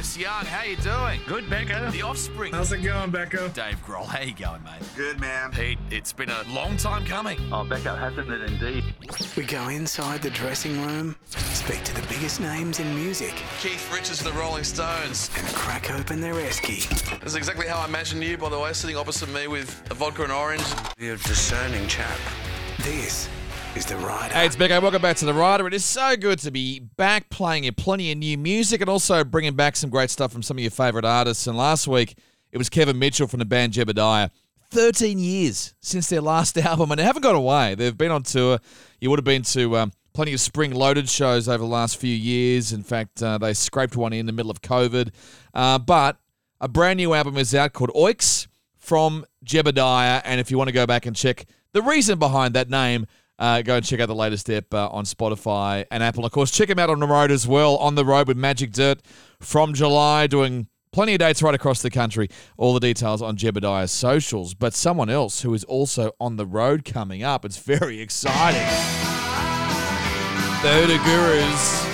Angus Young, how you doing? Good, Becca. The Offspring. How's it going, Becco? Dave Grohl, how you going, mate? Good, man. Pete, it's been a long time coming. Oh, Becca, hasn't it indeed? We go inside the dressing room, speak to the biggest names in music, Keith Richards of the Rolling Stones. and crack open their esky. This is exactly how I imagined you, by the way, sitting opposite me with a vodka and orange. You're a discerning chap. This is The Rider. Hey, it's Becco. Welcome back to The Rider. It is so good to be back playing you plenty of new music and also bringing back some great stuff from some of your favourite artists. And last week, it was Kevin Mitchell from the band Jebediah. 13 years since their last album, and they haven't gone away. They've been on tour. You would have been to plenty of Spring Loaded shows over the last few years. In fact, they scraped one in the middle of COVID. But a brand new album is out called Oix from Jebediah. And if you want to go back and check the reason behind that name, go and check out the latest step on Spotify and Apple. Of course, check him out on the road as well. On the road with Magic Dirt from July, doing plenty of dates right across the country. All the details on Jebediah's socials. But someone else who is also on the road coming up. It's very exciting. The Hoodoo Gurus.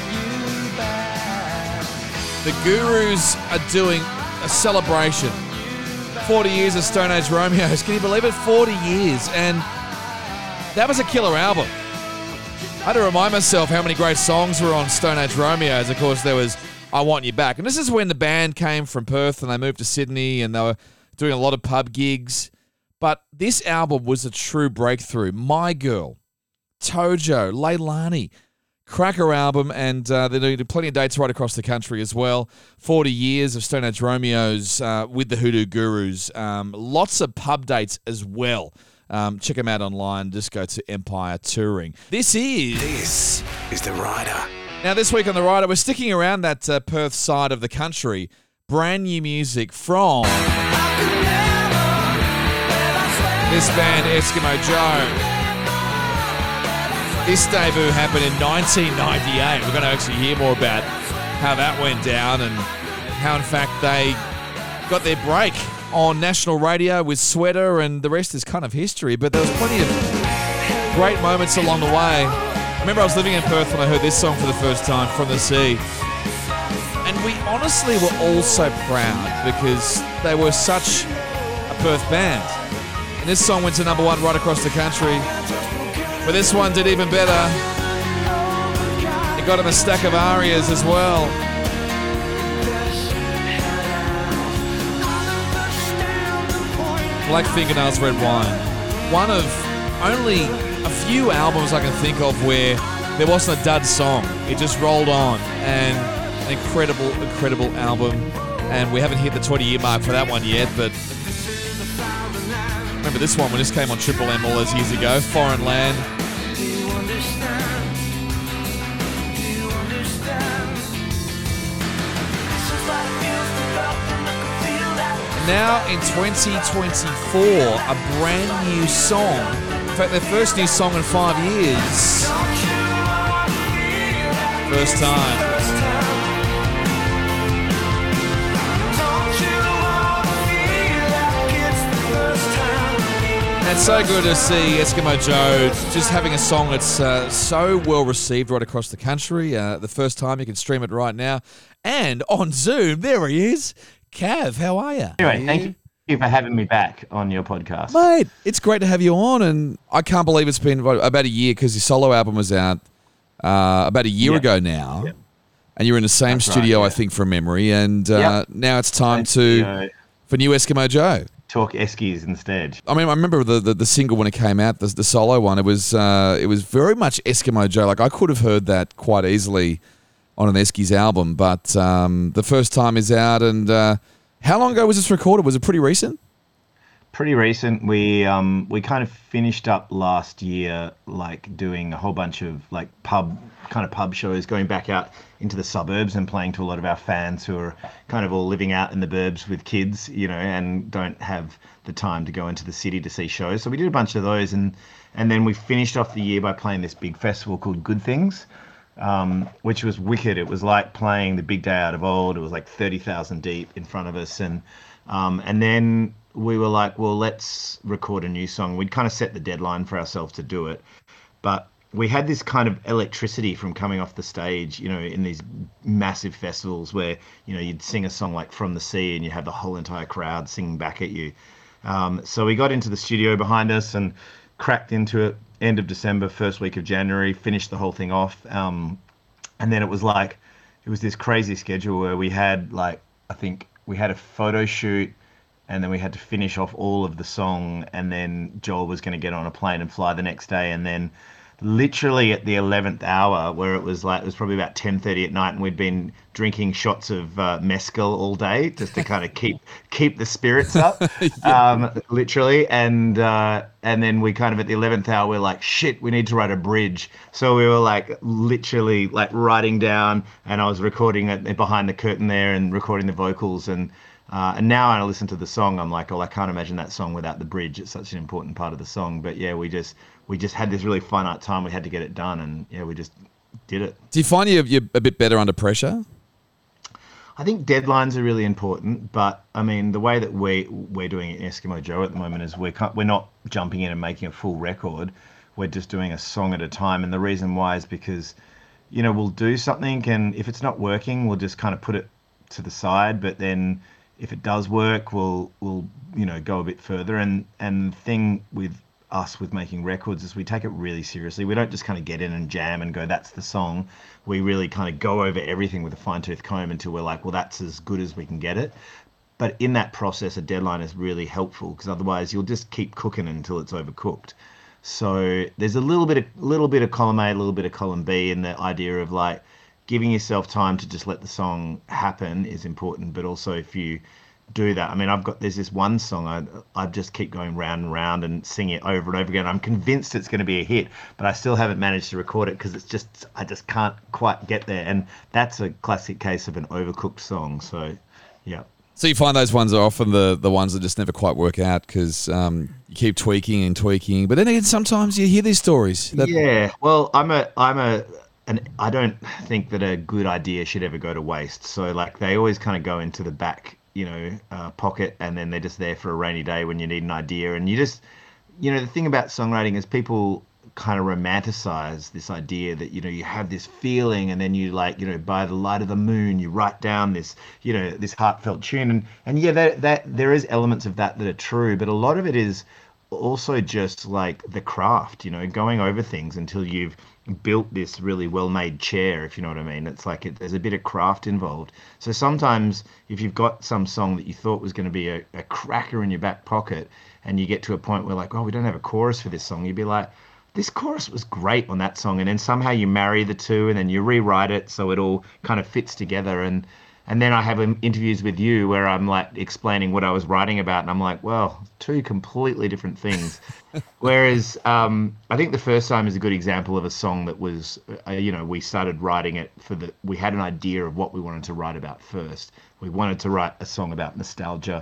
The Gurus are doing a celebration. 40 years of Stone Age Romeos. Can you believe it? 40 years. And that was a killer album. I had to remind myself how many great songs were on Stone Age Romeos. Of course, there was I Want You Back. And this is when the band came from Perth and they moved to Sydney and they were doing a lot of pub gigs. But this album was a true breakthrough. My Girl, Tojo, Leilani, cracker album, and they're doing plenty of dates right across the country as well. 40 years of Stone Age Romeos with the Hoodoo Gurus. Lots of pub dates as well. Check them out online. Just go to Empire Touring. This is The Rider. Now, this week on The Rider, we're sticking around that Perth side of the country. Brand new music from this band, Eskimo Joe. This debut happened in 1998. We're going to actually hear more about how that went down and how, in fact, they got their break on national radio with Sweater, and the rest is kind of history. But there was plenty of great moments along the way. I remember I was living in Perth when I heard this song for the first time, From the Sea. And we honestly were all so proud because they were such a Perth band. And this song went to number one right across the country. But this one did even better. It got him a stack of arias as well. Black Fingernails, Red Wine. One of only a few albums I can think of where there wasn't a dud song. It just rolled on. And an incredible, incredible album. And we haven't hit the 20-year mark for that one yet, but remember this one when this came on Triple M all those years ago, Foreign Land. Now in 2024, a brand new song. In fact, their first new song in 5 years. First time. And it's so good to see Eskimo Joe just having a song that's so well received right across the country. The first time, you can stream it right now. And on Zoom, there he is. Cav, how are you? Anyway, thank you for having me back on your podcast. Mate, it's great to have you on, and I can't believe it's been about a year because your solo album was out about a year ago now, and you're in the same studio, I think, from memory, and now it's time for new Eskimo Joe. Talk Eskies instead. I mean, I remember the single when it came out, the solo one. It was very much Eskimo Joe. Like I could have heard that quite easily on an Eskies album, but the first time is out. And how long ago was this recorded? Was it pretty recent? Pretty recent. We kind of finished up last year, like doing a whole bunch of like pub shows, going back out into the suburbs and playing to a lot of our fans who are kind of all living out in the burbs with kids, you know, and don't have the time to go into the city to see shows. So we did a bunch of those, and then we finished off the year by playing this big festival called Good Things. Which was wicked. It was like playing the big day out of old. It was like 30,000 deep in front of us. And then we were like, well, let's record a new song. We'd kind of set the deadline for ourselves to do it. But we had this kind of electricity from coming off the stage, in these massive festivals where, you'd sing a song like From the Sea and you have the whole entire crowd singing back at you. So we got into the studio behind us and cracked into it end of December, first week of January, finished the whole thing off. And then it was this crazy schedule where we had I think we had a photo shoot, and then we had to finish off all of the song, and then Joel was going to get on a plane and fly the next day, and then literally at the 11th hour, where it was probably about 10:30 at night, and we'd been drinking shots of mezcal all day just to kind of keep the spirits up, literally, and then we kind of at the 11th hour we're like, shit, we need to write a bridge. So we were literally writing down, and I was recording it behind the curtain there and recording the vocals, and now when I listen to the song, I'm like, oh, I can't imagine that song without the bridge. It's such an important part of the song. But yeah, we just had this really finite time. We had to get it done, and yeah, we just did it. Do you find you're a bit better under pressure? I think deadlines are really important, but I mean, the way that we're doing it in Eskimo Joe at the moment is we're not jumping in and making a full record. We're just doing a song at a time, and the reason why is because, we'll do something, and if it's not working, we'll just kind of put it to the side. But then, if it does work, we'll go a bit further. And the thing with us with making records is we take it really seriously. We don't just kind of get in and jam and go, that's the song. We really kind of go over everything with a fine-tooth comb until we're like, well, that's as good as we can get it. But in that process, a deadline is really helpful, because otherwise you'll just keep cooking until it's overcooked. So there's a little bit of column A, a little bit of column B, and the idea of giving yourself time to just let the song happen is important. But also, if you do that, I mean, there's this one song I just keep going round and round and sing it over and over again. I'm convinced it's going to be a hit, but I still haven't managed to record it because I just can't quite get there. And that's a classic case of an overcooked song. So, yeah. So you find those ones are often the ones that just never quite work out because you keep tweaking and tweaking. But then again, sometimes you hear these stories. Yeah. Well, and I don't think that a good idea should ever go to waste. So they always kind of go into the back, pocket, and then they're just there for a rainy day when you need an idea. And you just, the thing about songwriting is people kind of romanticize this idea that, you have this feeling, and then you by the light of the moon, you write down this, this heartfelt tune. And yeah, that there is elements of that are true, but a lot of it is also just the craft, going over things until you've built this really well-made chair, if you know what I mean. It's there's a bit of craft involved. So sometimes if you've got some song that you thought was going to be a cracker in your back pocket, and you get to a point where oh, we don't have a chorus for this song, you'd be like, this chorus was great on that song, and then somehow you marry the two, and then you rewrite it so it all kind of fits together. And then I have interviews with you where I'm explaining what I was writing about, and I'm like, well, two completely different things. Whereas I think the first time is a good example of a song that was, we started writing it we had an idea of what we wanted to write about first. We wanted to write a song about nostalgia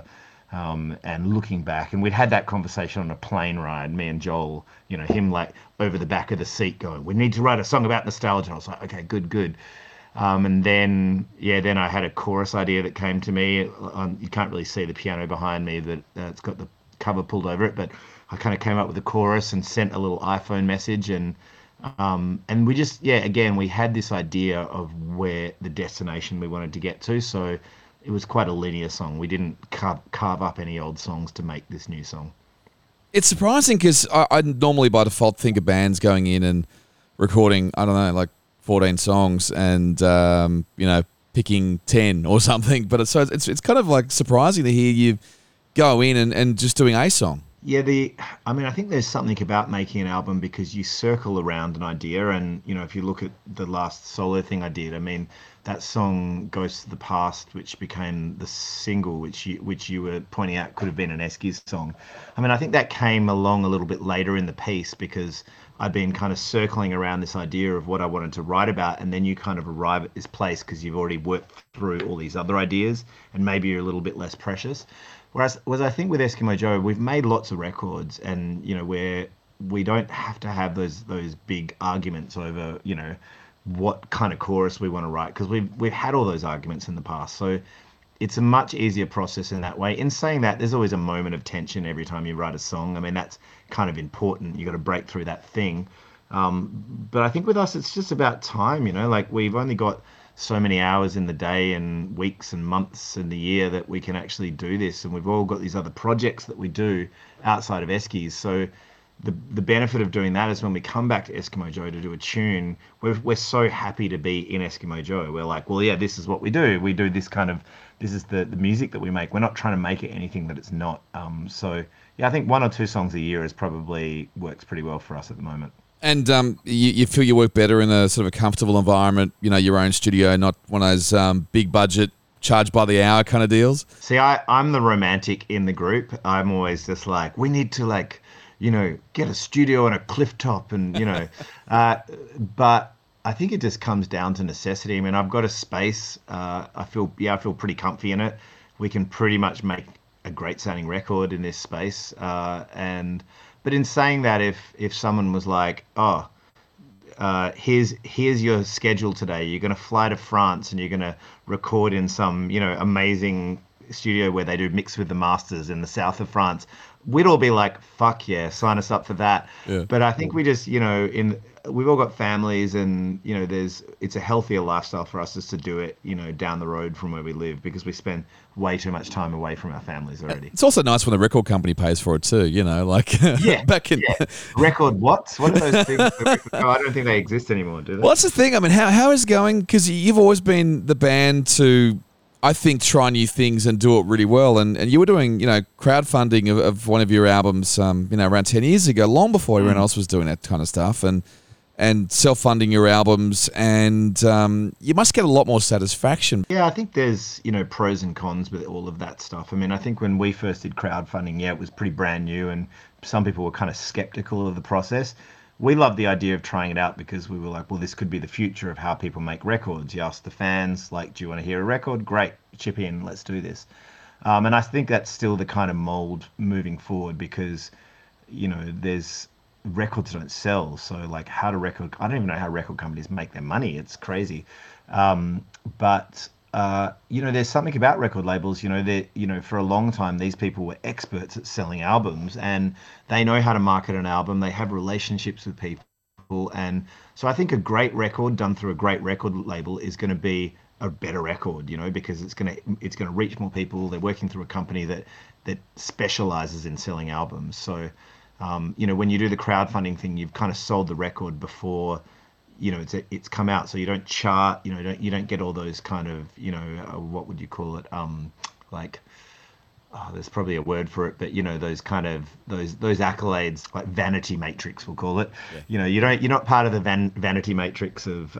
and looking back. And we'd had that conversation on a plane ride, me and Joel, him over the back of the seat going, we need to write a song about nostalgia. And I was like, okay, good. And then I had a chorus idea that came to me. You can't really see the piano behind me, that it's got the cover pulled over it, but I kind of came up with a chorus and sent a little iPhone message, and we just, again, we had this idea of where the destination we wanted to get to. So it was quite a linear song. We didn't carve up any old songs to make this new song. It's surprising because I normally by default think of bands going in and recording, I don't know, 14 songs and picking 10 or something, but it's kind of surprising to hear you go in and just doing a song. Yeah, I think there's something about making an album because you circle around an idea, and if you look at the last solo thing I did, I mean, that song Ghosts of the Past, which became the single, which you were pointing out could have been an Eskies song. I mean, I think that came along a little bit later in the piece because I'd been kind of circling around this idea of what I wanted to write about, and then you kind of arrive at this place because you've already worked through all these other ideas, and maybe you're a little bit less precious. Whereas I think with Eskimo Joe, we've made lots of records, and where we don't have to have those big arguments over what kind of chorus we want to write, because we've had all those arguments in the past. So it's a much easier process in that way. In saying that, there's always a moment of tension every time you write a song. I mean, that's kind of important. You got to break through that thing. But I think with us, it's just about time, like we've only got so many hours in the day and weeks and months in the year that we can actually do this. And we've all got these other projects that we do outside of Eskies. So the benefit of doing that is when we come back to Eskimo Joe to do a tune, we're so happy to be in Eskimo Joe. We're like, well, yeah, this is what we do. We do this is the music that we make. We're not trying to make it anything that it's not. So yeah, I think 1 or 2 songs a year is probably works pretty well for us at the moment. And you feel you work better in a sort of a comfortable environment, your own studio, not one of those big budget, charged by the hour kind of deals? See, I'm the romantic in the group. I'm always just like, we need to get a studio on a cliff top and, but I think it just comes down to necessity. I mean, I've got a space. I feel pretty comfy in it. We can pretty much make a great sounding record in this space. But in saying that, if someone was like, oh, here's your schedule today. You're going to fly to France and you're going to record in some, amazing studio where they do mix with the masters in the south of France. We'd all be like, fuck yeah, sign us up for that. Yeah. But I think we just, we've all got families and, it's a healthier lifestyle for us just to do it, down the road from where we live because we spend way too much time away from our families already. It's also nice when the record company pays for it too, back in... Yeah. Record what are those things? No, I don't think they exist anymore, do they? Well, that's the thing. I mean, how is it going? Because you've always been the band to, I think, try new things and do it really well. And you were doing, crowdfunding of one of your albums, around 10 years ago, long before everyone else was doing that kind of stuff. And self-funding your albums, and you must get a lot more satisfaction. Yeah, I think there's, pros and cons with all of that stuff. I mean, I think when we first did crowdfunding, it was pretty brand new, and some people were kind of skeptical of the process. We loved the idea of trying it out because we were like, well, this could be the future of how people make records. You ask the fans, like, do you want to hear a record? Great, chip in, let's do this. And I think that's still the kind of mold moving forward because, there's records don't sell. So like I don't even know how record companies make their money. It's crazy. But there's something about record labels, for a long time, these people were experts at selling albums and they know how to market an album. They have relationships with people. And so I think a great record done through a great record label is going to be a better record, because it's going to reach more people. They're working through a company that specializes in selling albums. So, when you do the crowdfunding thing, you've kind of sold the record before, it's come out. So you don't chart, you don't get all those kind of, what would you call it? There's probably a word for it, but those kind of those accolades, like vanity matrix, we'll call it. Yeah. You're not part of the vanity matrix of,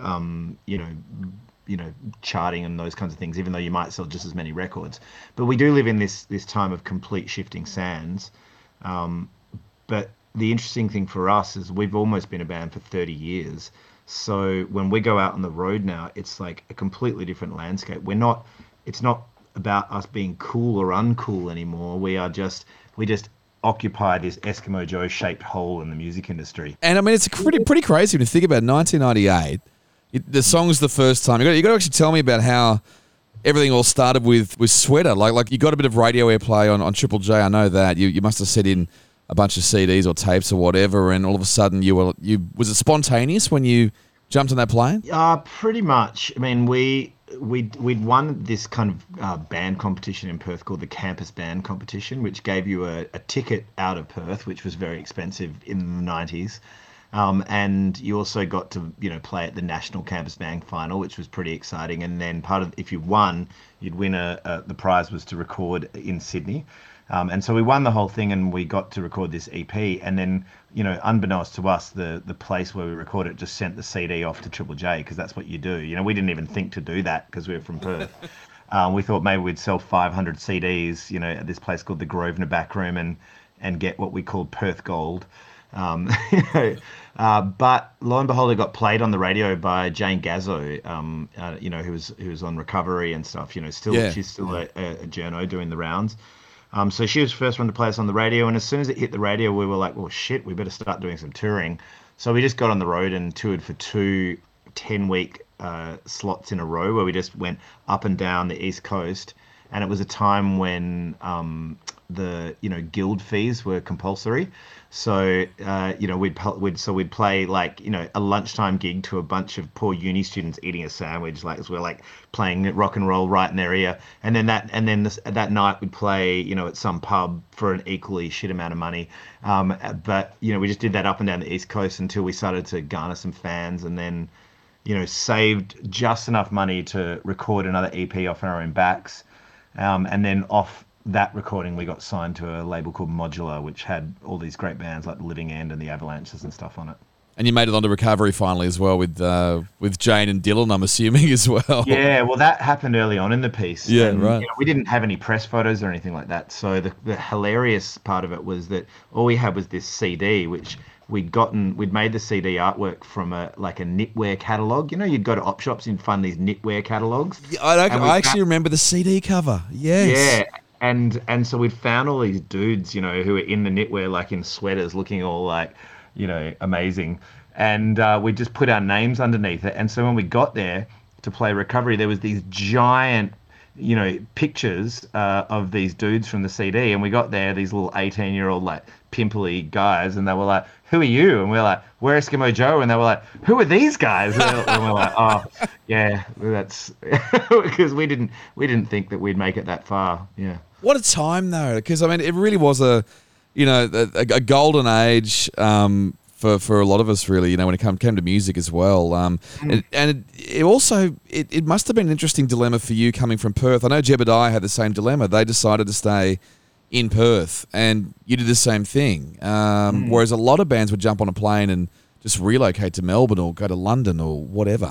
charting and those kinds of things, even though you might sell just as many records. But we do live in this time of complete shifting sands. But the interesting thing for us is we've almost been a band for 30 years. So when we go out on the road now, it's like a completely different landscape. It's not about us being cool or uncool anymore. We just occupy this Eskimo Joe shaped hole in the music industry. And I mean, it's pretty crazy when you think about 1998. The song's the first time. You got to actually tell me about how everything all started with Sweater. Like you got a bit of radio airplay on Triple J. I know that. You must have set in a bunch of CDs or tapes or whatever, and all of a sudden was it spontaneous when you jumped on that plane? Pretty much. I mean, we'd won this kind of band competition in Perth called the Campus Band Competition, which gave you a ticket out of Perth, which was very expensive in the 90s. And you also got to, play at the National Campus Band Final, which was pretty exciting. And then if you won, you'd win the prize was to record in Sydney. And so we won the whole thing and we got to record this EP. And then, unbeknownst to us, the place where we recorded it just sent the CD off to Triple J because that's what you do. We didn't even think to do that because we were from Perth. We thought maybe we'd sell 500 CDs, at this place called the Grosvenor Backroom and get what we called Perth Gold. But lo and behold, it got played on the radio by Jane Gazzo, who was on Recovery and stuff. She's still a journo doing the rounds. So she was the first one to play us on the radio, and as soon as it hit the radio, we were like, well, shit, we better start doing some touring. So we just got on the road and toured for 2 10-week slots in a row where we just went up and down the East Coast. And it was a time when the guild fees were compulsory. So we'd play like a lunchtime gig to a bunch of poor uni students eating a sandwich, like as we're like playing rock and roll right in their ear, and then that night we'd play at some pub for an equally shit amount of money. But we just did that up and down the East Coast until we started to garner some fans, and then saved just enough money to record another EP off our own backs, and then off that recording we got signed to a label called Modular, which had all these great bands like the Living End and the Avalanches and stuff on it. And you made it onto Recovery finally as well with Jane and Dylan, I'm assuming, as well. Yeah, well, that happened early on in the piece. Yeah, and, right. We didn't have any press photos or anything like that. So the hilarious part of it was that all we had was this CD, which we'd made the CD artwork from a knitwear catalog. You'd go to op shops and find these knitwear catalogs. Yeah, I actually remember the CD cover. Yes. Yeah. And so we'd found all these dudes, who were in the knitwear, like in sweaters, looking all like, amazing. And we just put our names underneath it. And so when we got there to play Recovery, there was these giant, pictures of these dudes from the CD. And we got there, these little 18-year-old, like, pimply guys. And they were like, who are you? And we're like, we're Eskimo Joe. And they were like, who are these guys? And we're like, oh, yeah, that's because we didn't think that we'd make it that far. Yeah. What a time, though, because I mean, it really was a golden age for a lot of us, really. When it came to music as well. And it also must have been an interesting dilemma for you coming from Perth. I know Jebediah had the same dilemma. They decided to stay in Perth, and you did the same thing. Whereas a lot of bands would jump on a plane and just relocate to Melbourne or go to London or whatever.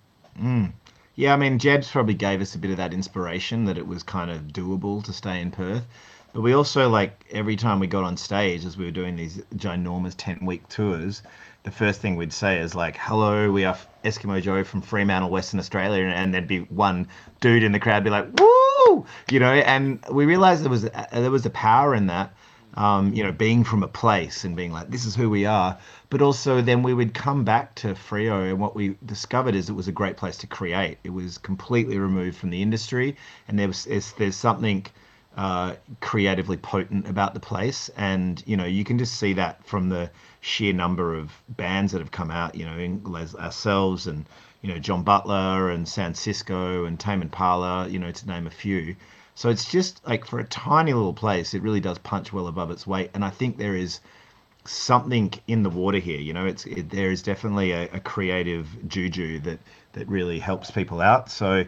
Yeah, I mean, Jebs probably gave us a bit of that inspiration that it was kind of doable to stay in Perth. But we also, every time we got on stage, as we were doing these ginormous 10-week tours, the first thing we'd say is hello, we are Eskimo Joe from Fremantle, Western Australia. And there'd be one dude in the crowd be like, woo! And we realized there was a power in that, being from a place and being like, this is who we are. But also then we would come back to Freo, and what we discovered is it was a great place to create. It was completely removed from the industry, and there's something creatively potent about the place. And, you can just see that from the sheer number of bands that have come out, ourselves and, John Butler and San Cisco and Tame Impala, to name a few. So it's just for a tiny little place, it really does punch well above its weight. And I think there is something in the water here. There is definitely a creative juju that really helps people out. So,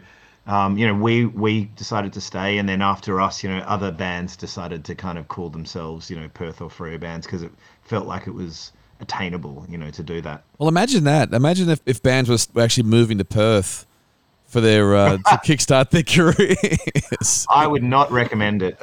we decided to stay, and then after us, other bands decided to kind of call themselves, Perth or Freo bands, because it felt like it was attainable, to do that. Well, imagine that. Imagine if bands were actually moving to Perth for their to kickstart their careers. I would not recommend it.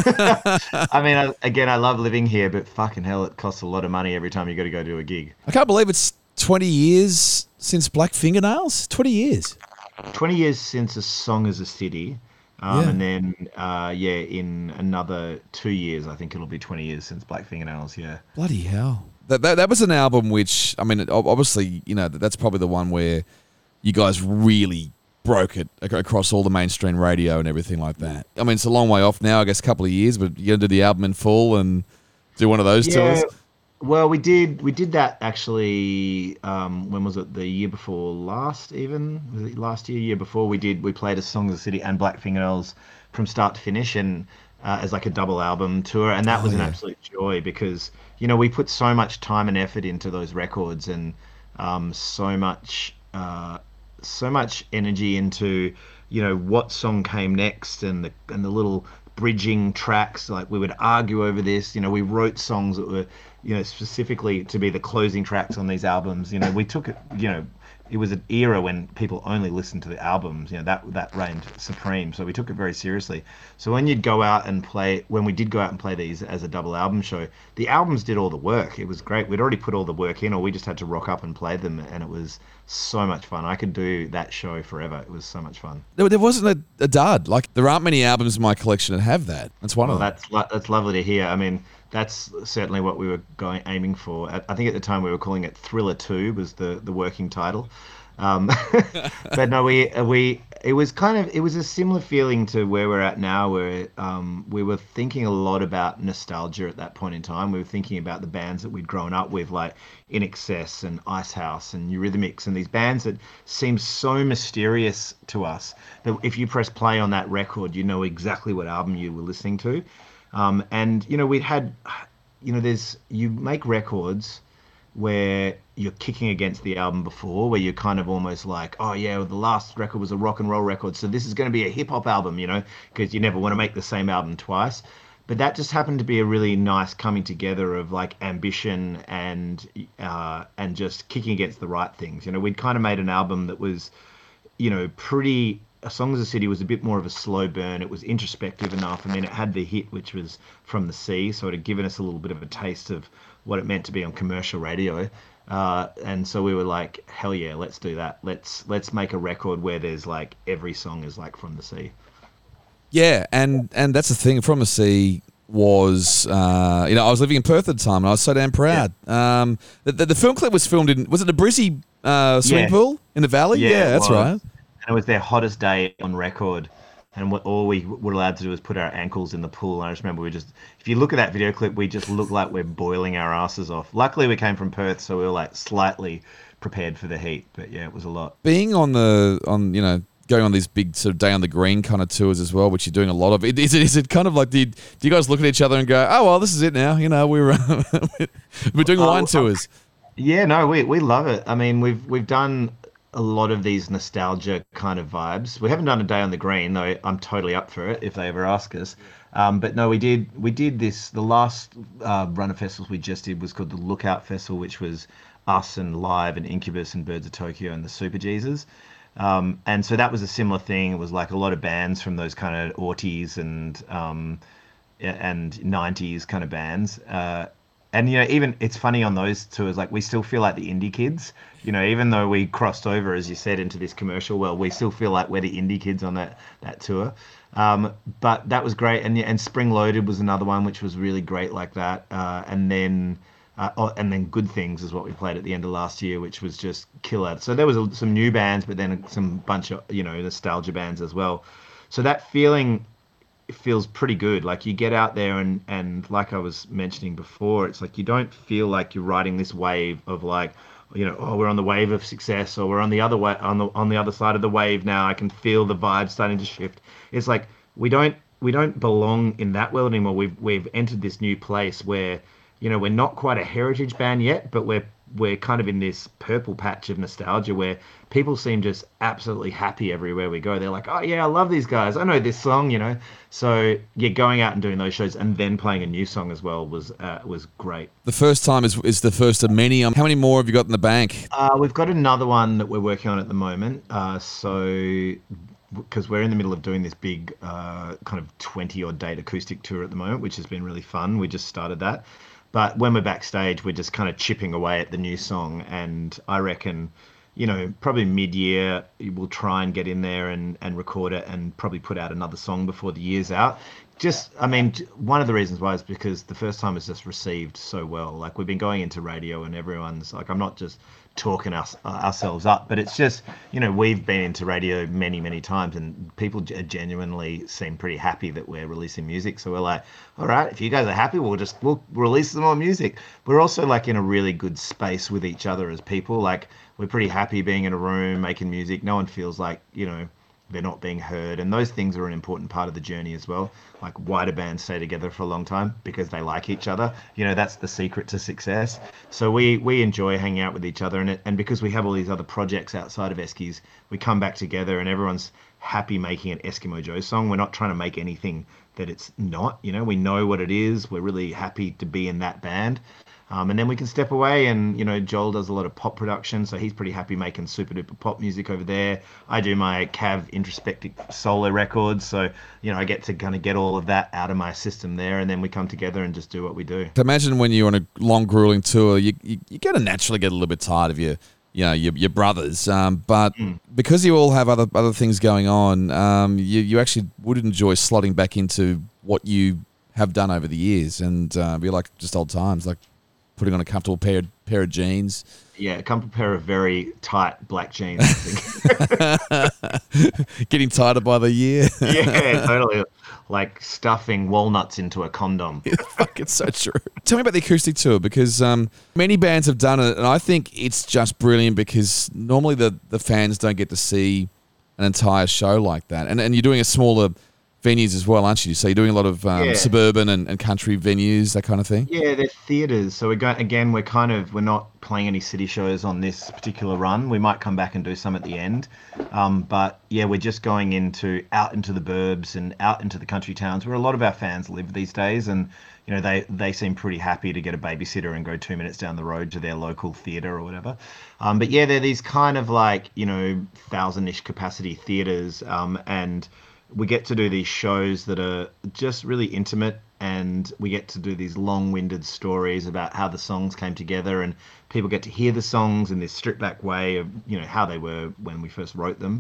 I mean, again, I love living here, but fucking hell, it costs a lot of money every time you got to go do a gig. I can't believe it's 20 years since Black Fingernails. 20 years. 20 years since A Song Is a City. And then, in another 2 years, I think it'll be 20 years since Black Fingernails, yeah. Bloody hell. That was an album which, I mean, obviously, that's probably the one where you guys really broke it across all the mainstream radio and everything like that. I mean, it's a long way off now, I guess a couple of years, but you're going to do the album in full and do one of those tours? Well, we did that actually, when was it? The year before last even? Was it last year before? We played A Song of the City and Black Fingernails from start to finish, and as a double album tour, and that was an absolute joy because, we put so much time and effort into those records, and so much energy into, what song came next, and the little bridging tracks. We would argue over this. We wrote songs that were, specifically to be the closing tracks on these albums. We took it, it was an era when people only listened to the albums, that reigned supreme. So we took it very seriously. So when we did go out and play these as a double album show, the albums did all the work. It was great. We'd already put all the work in, or we just had to rock up and play them, and it was so much fun. I could do that show forever. It was so much fun. There wasn't a dud. There aren't many albums in my collection that have that. That's one of them. That's lovely to hear. I mean, that's certainly what we were aiming for. I think at the time we were calling it Thriller 2 was the working title. But no, we it was a similar feeling to where we're at now, where we were thinking a lot about nostalgia at that point in time. We were thinking about the bands that we'd grown up with, like In Excess and Icehouse and Eurythmics, and these bands that seemed so mysterious to us that if you press play on that record, you know exactly what album you were listening to. And we'd had, you make records where you're kicking against the album before, where you're kind of almost like, oh yeah, well, the last record was a rock and roll record, so this is going to be a hip hop album, because you never want to make the same album twice. But that just happened to be a really nice coming together of like ambition and just kicking against the right things. We'd kind of made an album that was, pretty. Songs of the City was a bit more of a slow burn. It was introspective enough, and then it had the hit, which was From the Sea, so it had given us a little bit of a taste of what it meant to be on commercial radio. And so we were like, hell yeah, let's do that. Let's make a record where there's like every song is like From the Sea. Yeah, and that's the thing. From the Sea was, I was living in Perth at the time, and I was so damn proud. Yeah. The film clip was filmed in, was it the Brizzy swimming pool in the valley? Yeah, that's right. And it was their hottest day on record. And all we were allowed to do was put our ankles in the pool. And I just remember if you look at that video clip, we just look like we're boiling our asses off. Luckily, we came from Perth, so we were like slightly prepared for the heat. But yeah, it was a lot. Being going on these big sort of day on the green kind of tours as well, which you're doing a lot of. Is it kind of like, do you guys look at each other and go, oh, well, this is it now? We're doing wine tours. Yeah, no, we love it. I mean, we've done a lot of these nostalgia kind of vibes. We haven't done a day on the green, though I'm totally up for it if they ever ask us. But no, we did this. The last run of festivals we just did was called the Lookout Festival, which was us and Live and Incubus and Birds of Tokyo and the Super Jesus. And so that was a similar thing. It was like a lot of bands from those kind of aughties and 90s kind of bands. And even it's funny on those tours, like we still feel like the indie kids. Even though we crossed over, as you said, into this commercial world, we still feel like we're the indie kids on that tour. But that was great, and Spring Loaded was another one which was really great like that. And then Good Things is what we played at the end of last year, which was just killer. So there was some new bands, but then some bunch of nostalgia bands as well. So that feeling. It feels pretty good. Like you get out there and like I was mentioning before, it's like you don't feel like you're riding this wave of like, we're on the wave of success, or we're on the other way on the other side of the wave now. I can feel the vibe starting to shift. It's like we don't belong in that world anymore. We've entered this new place where we're not quite a heritage band yet, but we're kind of in this purple patch of nostalgia where people seem just absolutely happy everywhere we go. They're like, oh yeah, I love these guys. I know this song, So yeah, going out and doing those shows and then playing a new song as well was great. The first time is the first of many. How many more have you got in the bank? We've got another one that we're working on at the moment. Because we're in the middle of doing this big kind of 20-odd date acoustic tour at the moment, which has been really fun. We just started that. But when we're backstage, we're just kind of chipping away at the new song. And I reckon, probably mid-year, we'll try and get in there and record it and probably put out another song before the year's out. One of the reasons why is because the first time is just received so well. Like we've been going into radio and everyone's like, I'm not just talking ourselves up, but it's just, we've been into radio many, many times and people genuinely seem pretty happy that we're releasing music. So we're like, all right, if you guys are happy, we'll release some more music. We're also like in a really good space with each other as people. Like we're pretty happy being in a room, making music. No one feels like, they're not being heard, and those things are an important part of the journey as well. Like why do bands stay together for a long time? Because they like each other. That's the secret to success. So we enjoy hanging out with each other, and because we have all these other projects outside of Eskies, we come back together and everyone's happy making an Eskimo Joe song. We're not trying to make anything that it's not. We know what it is. We're really happy to be in that band. And then we can step away and, Joel does a lot of pop production, so he's pretty happy making super duper pop music over there. I do my Cav introspective solo records, so, I get to kind of get all of that out of my system there, and then we come together and just do what we do. Imagine when you're on a long, grueling tour, you're going to naturally get a little bit tired of your brothers, but because you all have other things going on, you actually would enjoy slotting back into what you have done over the years and be like just old times, like. putting on a comfortable pair of jeans. Yeah, a comfortable pair of very tight black jeans, I think. Getting tighter by the year. Yeah, totally. Like stuffing walnuts into a condom. Fuck, it's so true. Tell me about the acoustic tour, because many bands have done it, and I think it's just brilliant because normally the fans don't get to see an entire show like that. And you're doing a smaller venues as well, aren't you? So you're doing a lot of suburban and country venues, that kind of thing? Yeah, they're theatres. So we're not playing any city shows on this particular run. We might come back and do some at the end. But yeah, we're just going out into the burbs and out into the country towns where a lot of our fans live these days. And, you know, they seem pretty happy to get a babysitter and go 2 minutes down the road to their local theatre or whatever. But yeah, they're these kind of like, you know, 1,000-ish capacity theatres. And we get to do these shows that are just really intimate, and we get to do these long-winded stories about how the songs came together, and people get to hear the songs in this stripped-back way of, you know, how they were when we first wrote them.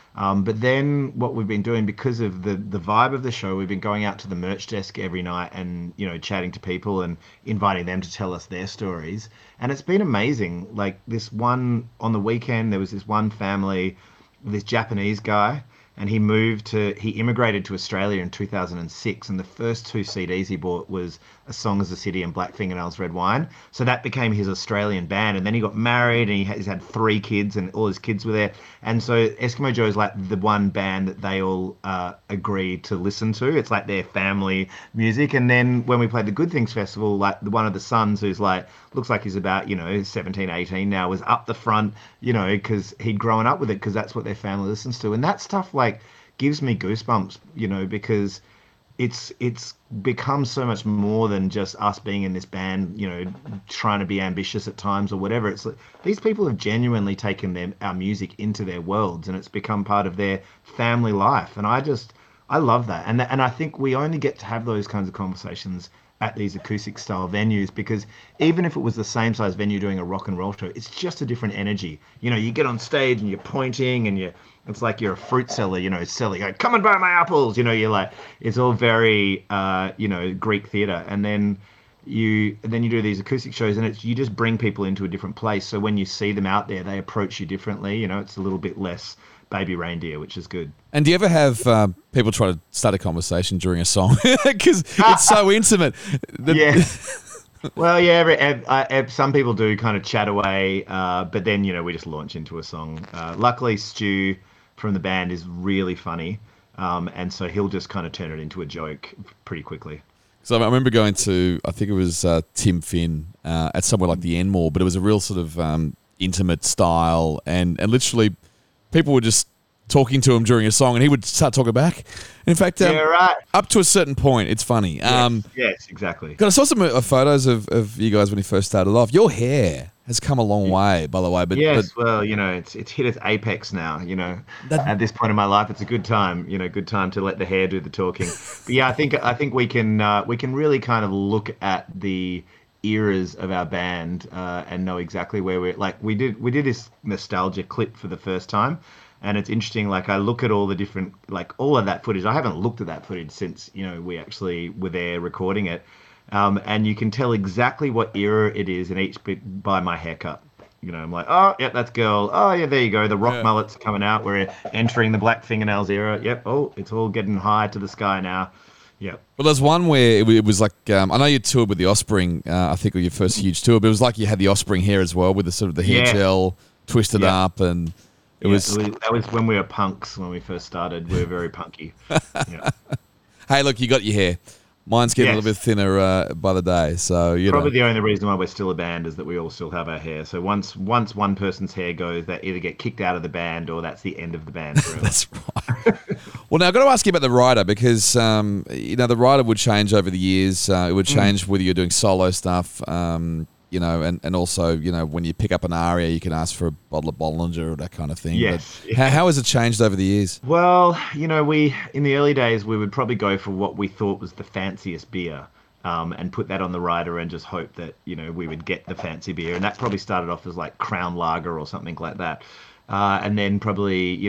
But then what we've been doing, because of the vibe of the show, we've been going out to the merch desk every night and, you know, chatting to people and inviting them to tell us their stories. And it's been amazing. Like on the weekend, there was this one family, this Japanese guy, and he immigrated to Australia in 2006, and the first 2 CDs he bought was A Song Is a City and Black Fingernails Red Wine. So that became his Australian band, and then he got married, and he's had 3 kids, and all his kids were there. And so Eskimo Joe is like the one band that they all agree to listen to. It's like their family music. And then when we played the Good Things Festival, like one of the sons, who's like, looks like he's about, you know, 17, 18 now, was up the front, you know, because he'd grown up with it, because that's what their family listens to. And that stuff like gives me goosebumps, you know, because it's become so much more than just us being in this band, you know, trying to be ambitious at times or whatever. It's like these people have genuinely taken our music into their worlds, and it's become part of their family life. And I love that. And I think we only get to have those kinds of conversations at these acoustic style venues, because even if it was the same size venue doing a rock and roll show, it's just a different energy. You know, you get on stage and you're pointing, and it's like you're a fruit seller, you know, selling, like, come and buy my apples, you know, you're like, it's all very, you know, Greek theater. And then you do these acoustic shows, and you just bring people into a different place. So when you see them out there, they approach you differently. You know, it's a little bit less baby reindeer, which is good. And do you ever have people try to start a conversation during a song? Because it's so intimate. Yeah. Well, yeah, some people do kind of chat away, but then, you know, we just launch into a song. Luckily, Stu from the band is really funny, and so he'll just kind of turn it into a joke pretty quickly. So I remember going to, I think it was Tim Finn at somewhere like the Enmore, but it was a real sort of intimate style, and literally people were just talking to him during a song, and he would start talking back. In fact, yeah, right. Up to a certain point, it's funny. Yes, exactly. I saw some photos of you guys when you first started off. Your hair has come a long way, by the way. But well, you know, it's hit its apex now. You know, at this point in my life, it's a good time. You know, good time to let the hair do the talking. But yeah, I think we can really kind of look at the eras of our band and know exactly where we're. Like we did this nostalgia clip for the first time. And it's interesting, like I look at all the different, like all of that footage. I haven't looked at that footage since, you know, we actually were there recording it. And you can tell exactly what era it is in each bit by my haircut. You know, I'm like, oh, yeah, that's girl. Oh, yeah, there you go. The rock mullet's coming out. We're entering the black fingernails era. Yep. Oh, it's all getting high to the sky now. Yep. Well, there's one where it was like, I know you toured with the Offspring, I think, on your first huge tour, but it was like you had the Offspring hair as well with the sort of the hair gel twisted up, and it was... So that was when we were punks, when we first started. We were very punky. Yeah. Hey, look, you got your hair. Mine's getting a little bit thinner by the day, so you probably know. The only reason why we're still a band is that we all still have our hair. So once one person's hair goes, they either get kicked out of the band or that's the end of the band forever. That's right. Well, now I've got to ask you about the rider, because you know, the rider would change over the years. It would change whether you're doing solo stuff, you know, and also, you know, when you pick up an aria, you can ask for a bottle of Bollinger or that kind of thing. Yes. But how has it changed over the years? Well, you know, in the early days, we would probably go for what we thought was the fanciest beer, and put that on the rider and just hope that, you know, we would get the fancy beer. And that probably started off as like Crown Lager or something like that. And then probably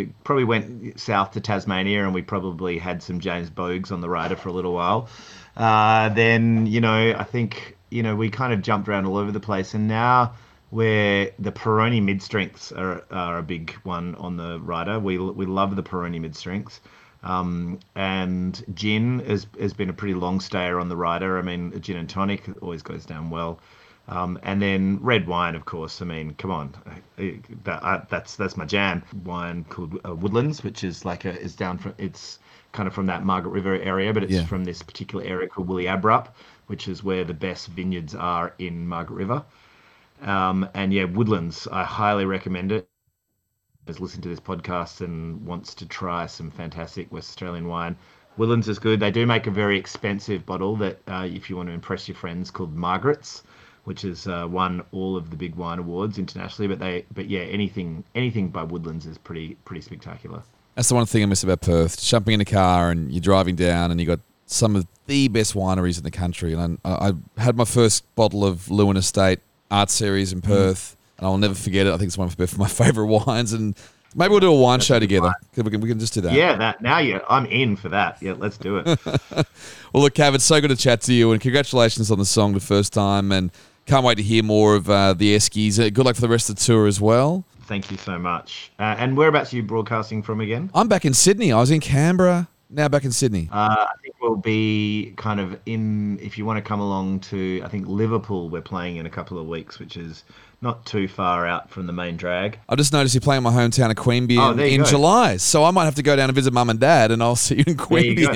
went south to Tasmania, and we probably had some James Bogues on the rider for a little while. Then, you know, I think, we kind of jumped around all over the place, and now where the Peroni mid-strengths are a big one on the rider. We love the Peroni mid-strengths. And gin has been a pretty long stayer on the rider. I mean, a gin and tonic always goes down well. And then red wine, of course. I mean, come on, that's my jam. Wine called Woodlands, which is it's kind of from that Margaret River area, but it's from this particular area called Woolly Abrup, which is where the best vineyards are in Margaret River. Woodlands, I highly recommend it. Has listened to this podcast and wants to try some fantastic West Australian wine. Woodlands is good. They do make a very expensive bottle that, if you want to impress your friends, called Margaret's, which has won all of the big wine awards internationally. But anything by Woodlands is pretty spectacular. That's the one thing I miss about Perth. Jumping in a car and you're driving down and you got some of the best wineries in the country. And I had my first bottle of Lewin Estate Art Series in Perth. And I'll never forget it. I think it's one of my favourite wines, and maybe we'll do a wine show together. We can just do that. Yeah, I'm in for that. Yeah, let's do it. Well, look, Cav, it's so good to chat to you, and congratulations on the song the first time, and can't wait to hear more of the Eskies. Good luck for the rest of the tour as well. Thank you so much. And whereabouts are you broadcasting from again? I'm back in Sydney. I was in Canberra, now back in Sydney. I think we'll be kind of if you want to come along to, I think Liverpool we're playing in a couple of weeks, which is not too far out from the main drag. I just noticed you're playing in my hometown of Queanbeyan in July, so I might have to go down and visit Mum and Dad, and I'll see you in Queanbeyan.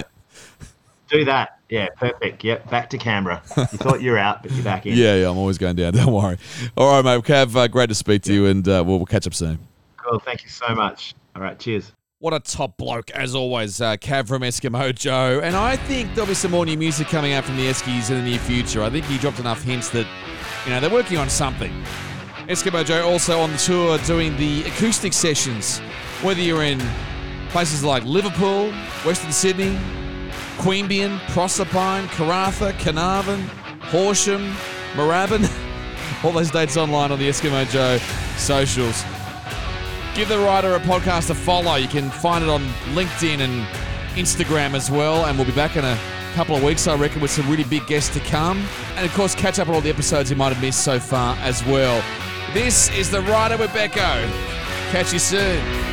Do that. Yeah, perfect. Yep, back to Canberra. You thought you were out, but you're back in. Yeah, I'm always going down. Don't worry. All right, mate. Cav, great to speak to you, and we'll catch up soon. Cool. Thank you so much. All right, cheers. What a top bloke, as always, Cav from Eskimo Joe. And I think there'll be some more new music coming out from the Eskies in the near future. I think he dropped enough hints that, they're working on something. Eskimo Joe also on the tour doing the acoustic sessions, whether you're in places like Liverpool, Western Sydney, Queanbeyan, Proserpine, Karratha, Carnarvon, Horsham, Moorabbin. All those dates online on the Eskimo Joe socials. Give the rider a podcast a follow. You can find it on LinkedIn and Instagram as well. And we'll be back in a couple of weeks, I reckon, with some really big guests to come. And of course, catch up on all the episodes you might have missed so far as well. This is The Rider with Becco. Catch you soon.